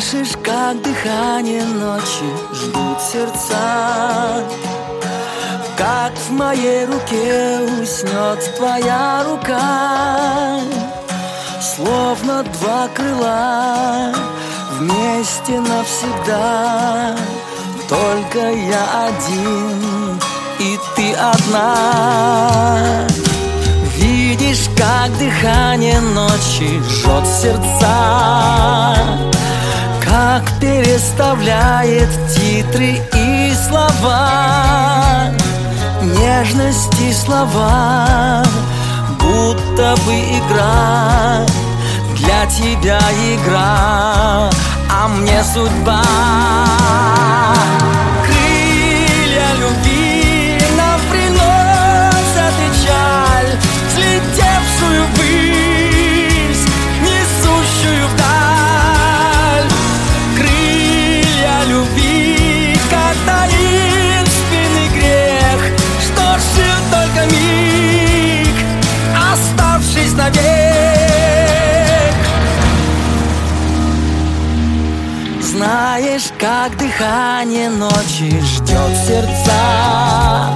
Слышишь, как дыхание ночи ждут сердца, как в моей руке уснет твоя рука, словно два крыла вместе навсегда. Только я один и ты одна. Видишь, как дыхание ночи жжет сердца, как переставляет титры и слова, нежности слова, будто бы игра, для тебя игра, а мне судьба. Крылья любви нам приносят печаль, взлетевшую ввысь, несущую вдаль. Крылья любви, как таинственный грех, что жил только миг, оставшись навек. Знаешь, как дыхание ночи ждет сердца,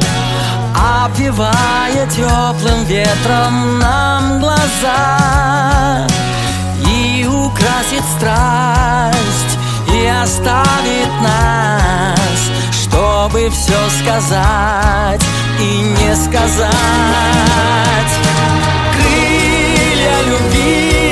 обвивая теплым ветром нам глаза, и украсит страсть, и оставит нас, чтобы все сказать и не сказать. Крылья любви